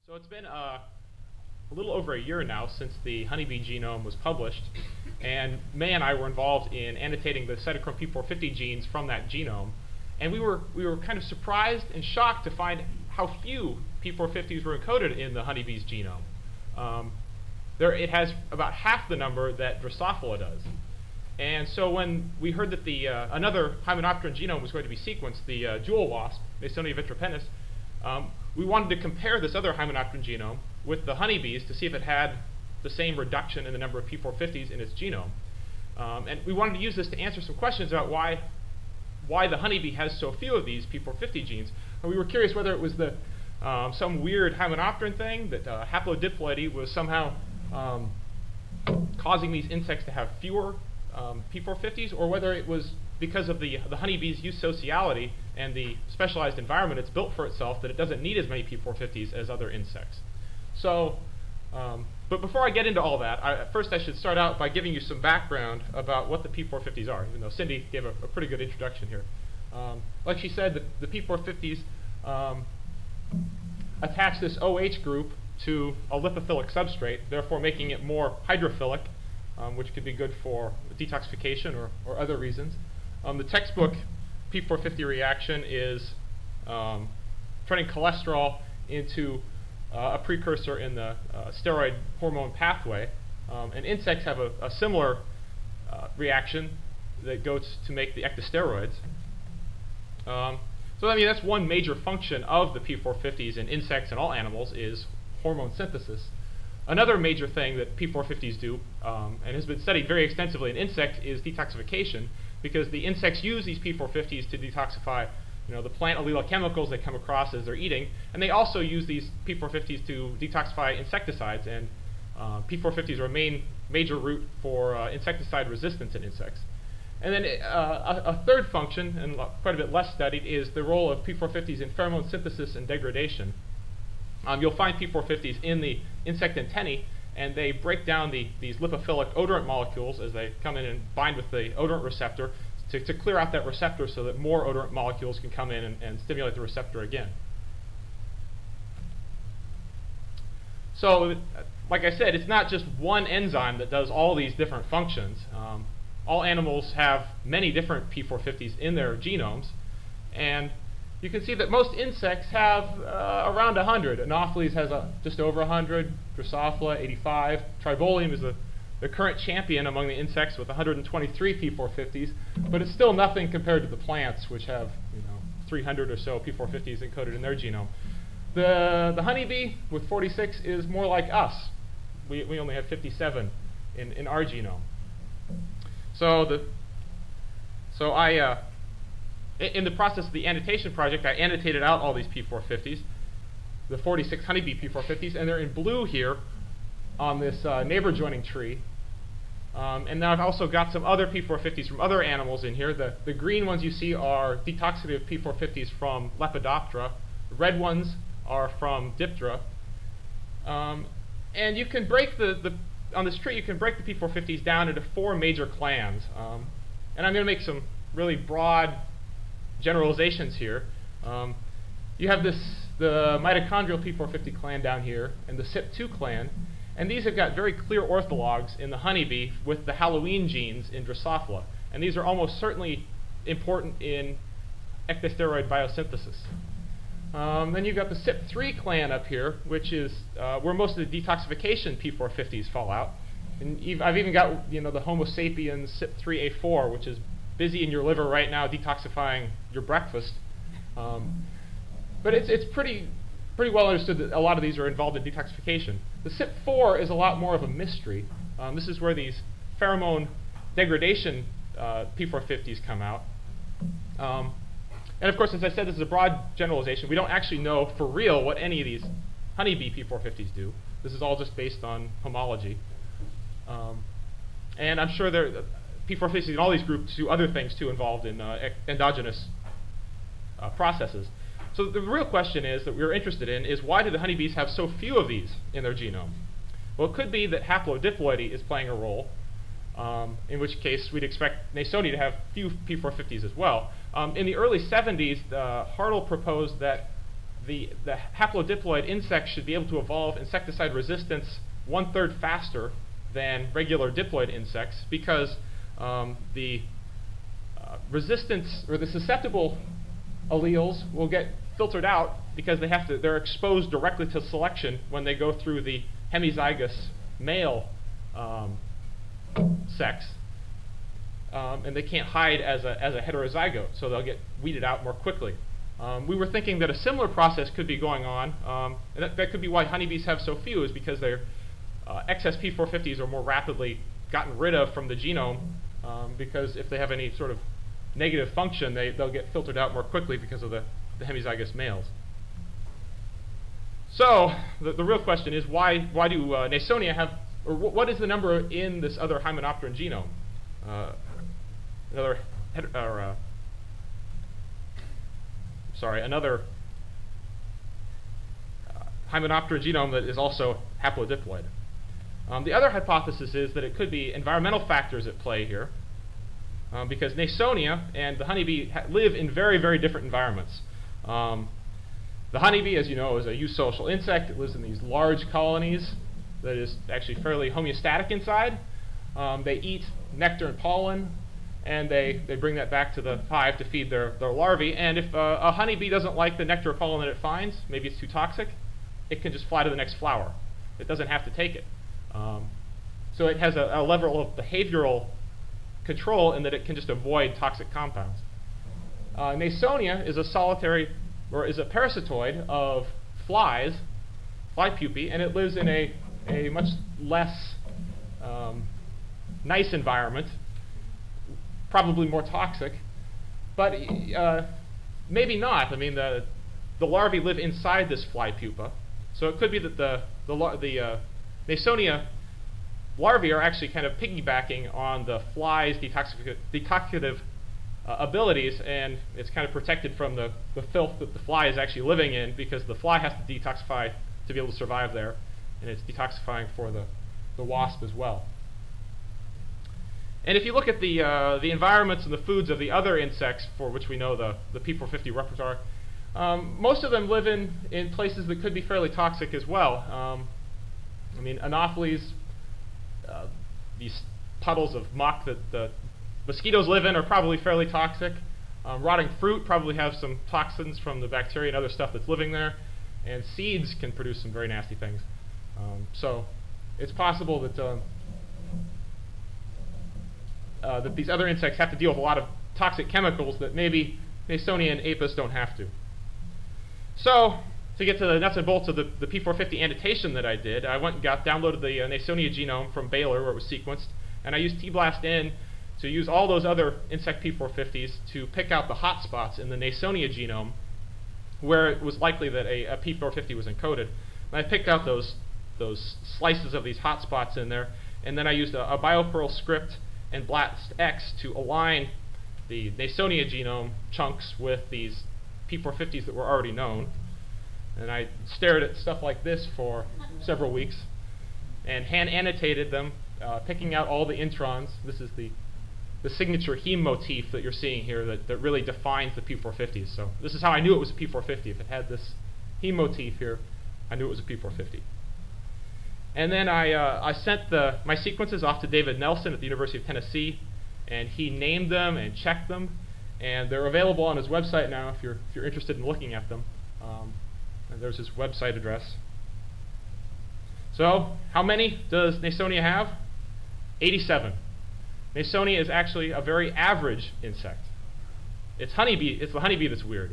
So it's been a little over a year now since the honeybee genome was published, and May and I were involved in annotating the cytochrome P450 genes from that genome, and we were kind of surprised and shocked to find how few P450s were encoded in the honeybee's genome. It has about half the number that Drosophila does. And so when we heard that another Hymenopteron genome was going to be sequenced, the jewel wasp, Masonia vitripennis, we wanted to compare this other Hymenopteron genome with the honeybees to see if it had the same reduction in the number of P450s in its genome. And we wanted to use this to answer some questions about why the honeybee has so few of these P450 genes. And we were curious whether it was some weird Hymenopteron thing, that haplodiploidy was somehow causing these insects to have fewer P450s, or whether it was because of the honeybee's eusociality and the specialized environment it's built for itself that it doesn't need as many P450s as other insects. So, but before I get into all that, first I should start out by giving you some background about what the P450s are, even though Cindy gave a pretty good introduction here. Like she said, the P450s attach this OH group to a lipophilic substrate, therefore making it more hydrophilic, which could be good for detoxification or other reasons. The textbook P450 reaction is turning cholesterol into a precursor in the steroid hormone pathway. And insects have a similar reaction that goes to make the ectosteroids. So I mean, that's one major function of the P450s in insects and all animals is hormone synthesis. Another major thing that P450s do, and has been studied very extensively in insects, is detoxification, because the insects use these P450s to detoxify the plant allelochemicals they come across as they're eating, and they also use these P450s to detoxify insecticides, and P450s are a major route for insecticide resistance in insects. And then a third function, and quite a bit less studied, is the role of P450s in pheromone synthesis and degradation. You'll find P450s in the insect antennae, and they break down these lipophilic odorant molecules as they come in and bind with the odorant receptor to clear out that receptor so that more odorant molecules can come in and stimulate the receptor again. So, like I said, it's not just one enzyme that does all these different functions. All animals have many different P450s in their genomes, and you can see that most insects have around 100. Anopheles has just over 100, Drosophila 85, Tribolium is the current champion among the insects with 123 P450s, but it's still nothing compared to the plants, which have 300 or so P450s encoded in their genome. The honeybee with 46 is more like us. We only have 57 in our genome. In the process of the annotation project, I annotated out all these P450s, the 46 honeybee P450s, and they're in blue here on this neighbor joining tree. And now I've also got some other P450s from other animals in here. The green ones you see are detoxidative P450s from Lepidoptera. The red ones are from Diptera. And you can break on this tree, you can break the P450s down into 4 major clans. And I'm going to make some really broad generalizations here. You have the mitochondrial P450 clan down here, and the CYP2 clan, and these have got very clear orthologs in the honeybee with the Halloween genes in Drosophila, and these are almost certainly important in ectosteroid biosynthesis. Then you've got the CYP3 clan up here, which is where most of the detoxification P450s fall out. And I've even got the Homo sapiens CYP3A4, which is busy in your liver right now detoxifying your breakfast. But it's pretty well understood that a lot of these are involved in detoxification. The CYP4 is a lot more of a mystery. This is where these pheromone degradation P450s come out. And of course, as I said, this is a broad generalization. We don't actually know for real what any of these honeybee P450s do. This is all just based on homology. And I'm sure P450s in all these groups do other things too involved in endogenous processes. So the real question is that we're interested in is why do the honeybees have so few of these in their genome? Well, it could be that haplodiploidy is playing a role, in which case we'd expect Nasonia to have few P450s as well. In the early 70s, Hartle proposed that the haplodiploid insects should be able to evolve insecticide resistance 1/3 faster than regular diploid insects, because the resistance, or the susceptible alleles, will get filtered out because they're exposed directly to selection when they go through the hemizygous male sex, and they can't hide as a heterozygote, so they'll get weeded out more quickly. We were thinking that a similar process could be going on, and that could be why honeybees have so few, is because their excess P450s are more rapidly gotten rid of from the genome, because if they have any sort of negative function, they'll get filtered out more quickly because of the hemizygous males. So the real question is, why do Nasonia have, or what is the number in this other Hymenopteran genome? Another Hymenoptera genome that is also haplodiploid. The other hypothesis is that it could be environmental factors at play here, because Nasonia and the honeybee live in very, very different environments. The honeybee, as you know, is a eusocial insect. It lives in these large colonies that is actually fairly homeostatic inside. They eat nectar and pollen, and they bring that back to the hive to feed their larvae. And if a honeybee doesn't like the nectar or pollen that it finds, maybe it's too toxic, it can just fly to the next flower. It doesn't have to take it. So it has a level of behavioral control in that it can just avoid toxic compounds. Nasonia is a solitary, or is a parasitoid of flies, fly pupae, and it lives in a much less nice environment, probably more toxic, but maybe not. I mean, the larvae live inside this fly pupa, so it could be that the Nasonia larvae are actually kind of piggybacking on the fly's detoxicative abilities, and it's kind of protected from the filth that the fly is actually living in, because the fly has to detoxify to be able to survive there, and it's detoxifying for the wasp as well. And if you look at the environments and the foods of the other insects for which we know the P450 repertoire, most of them live in places that could be fairly toxic as well. I mean, Anopheles, these puddles of muck that the mosquitoes live in are probably fairly toxic. Rotting fruit probably have some toxins from the bacteria and other stuff that's living there. And seeds can produce some very nasty things. So it's possible that that these other insects have to deal with a lot of toxic chemicals that maybe Nasonia and Apis don't have to. So to get to the nuts and bolts of the P450 annotation that I did, I went and downloaded the Nasonia genome from Baylor, where it was sequenced, and I used tblastn to use all those other insect P450s to pick out the hot spots in the Nasonia genome where it was likely that a P450 was encoded. And I picked out those slices of these hot spots in there, and then I used a BioPerl script and BlastX to align the Nasonia genome chunks with these P450s that were already known. And I stared at stuff like this for several weeks and hand annotated them, picking out all the introns. This is the signature heme motif that you're seeing here that really defines the P450s. So this is how I knew it was a P450. If it had this heme motif here, I knew it was a P450. And then I sent my sequences off to David Nelson at the University of Tennessee, and he named them and checked them, and they're available on his website now if you're interested in looking at them. And there's his website address. So how many does Nasonia have? 87. Nasonia is actually a very average insect. It's the honeybee that's weird.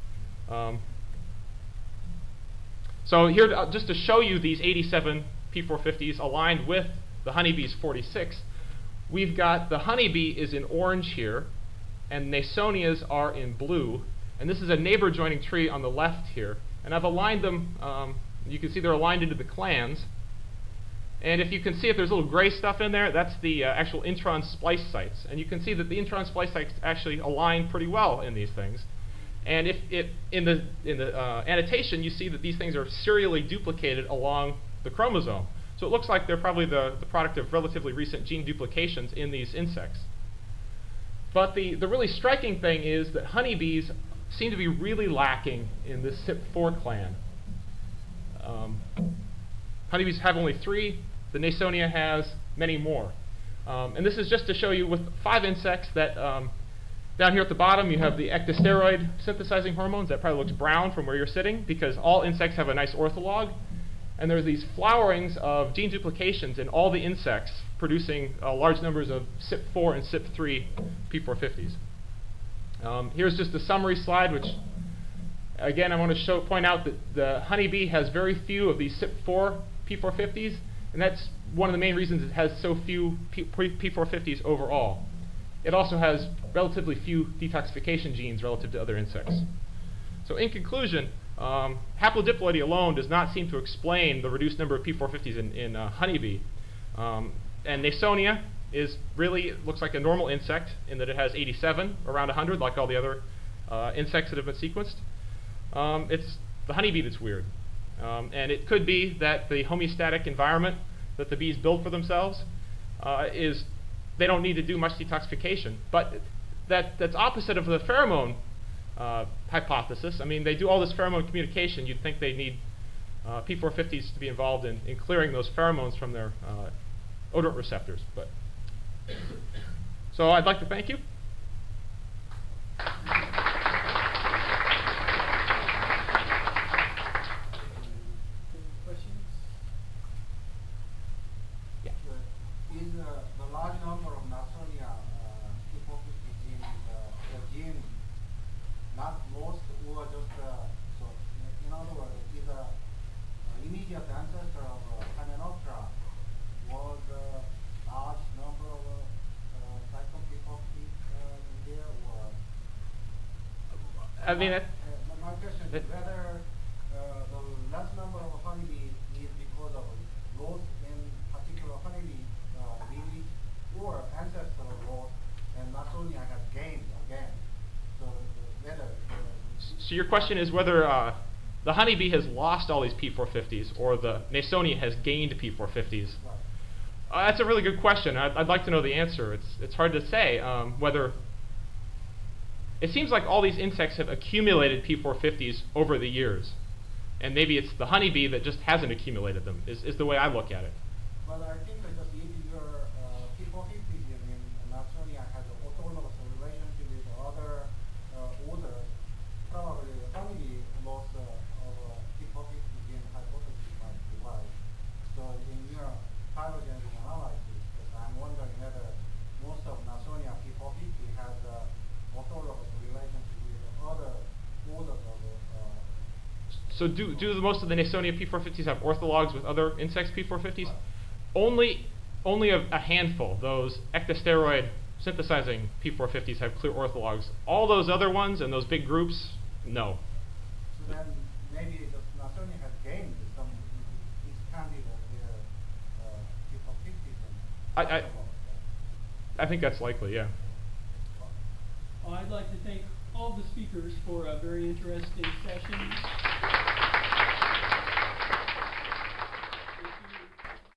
So here, just to show you these 87 P450s aligned with the honeybee's 46, we've got the honeybee is in orange here, and Nasonias are in blue. And this is a neighbor joining tree on the left here. And I've aligned them, you can see they're aligned into the clans. And if you can see if there's little gray stuff in there, that's the actual intron splice sites. And you can see that the intron splice sites actually align pretty well in these things. And in the annotation, you see that these things are serially duplicated along the chromosome. So it looks like they're probably the product of relatively recent gene duplications in these insects. But the really striking thing is that honeybees seem to be really lacking in this CYP4 clan. Honeybees have only 3. The Nasonia has many more. And this is just to show you with 5 insects that down here at the bottom you have the ecdysteroid synthesizing hormones. That probably looks brown from where you're sitting because all insects have a nice ortholog. And there's these flowerings of gene duplications in all the insects producing large numbers of CYP4 and CYP3 P450s. Here's just a summary slide, which again I want to point out that the honeybee has very few of these CYP4 P450s, and that's one of the main reasons it has so few P450s overall. It also has relatively few detoxification genes relative to other insects. So in conclusion, haplodiploidy alone does not seem to explain the reduced number of P450s in honeybee. And Nasonia looks like a normal insect in that it has 87, around 100, like all the other insects that have been sequenced. It's the honeybee that's weird. And it could be that the homeostatic environment that the bees build for themselves they don't need to do much detoxification. But that's opposite of the pheromone hypothesis. I mean, they do all this pheromone communication. You'd think they need P450s to be involved in clearing those pheromones from their odorant receptors. So I'd like to thank you. Questions? Yeah. Is the large number of Nasonia P450 gene the gene not lost or just so in other words, is an immediate ancestor of Hymenoptera was a large number of cyclone P450 in there, or I mean, my question is whether the less number of honeybee is because of loss in particular honeybee lineage or ancestral loss, and Nasonia has gained again. So whether so your question is whether the honeybee has lost all these P450s or the Nasonia has gained P450s. right. That's a really good question. I'd like to know the answer. It's hard to say whether. It seems like all these insects have accumulated P450s over the years, and maybe it's the honeybee that just hasn't accumulated them. Is the way I look at it. Well, I think that just if your P450 gene in Nasonia has an autologous relationship with other orders, probably honeybee loss of P450 gene hypothesis might be right. So in your phylogenetic analysis, I'm wondering whether most of Nasonia P450 has autologous relationship with other orders of So do most of the Nasonia P450s have orthologs with other insects P450s? Only a handful. Those ecdysteroid synthesizing P450s have clear orthologs. All those other ones and those big groups, no. So then maybe just Nasonia has gained some expanded their P450s. I think that's likely, yeah. Well, I'd like to thank all the speakers for a very interesting session.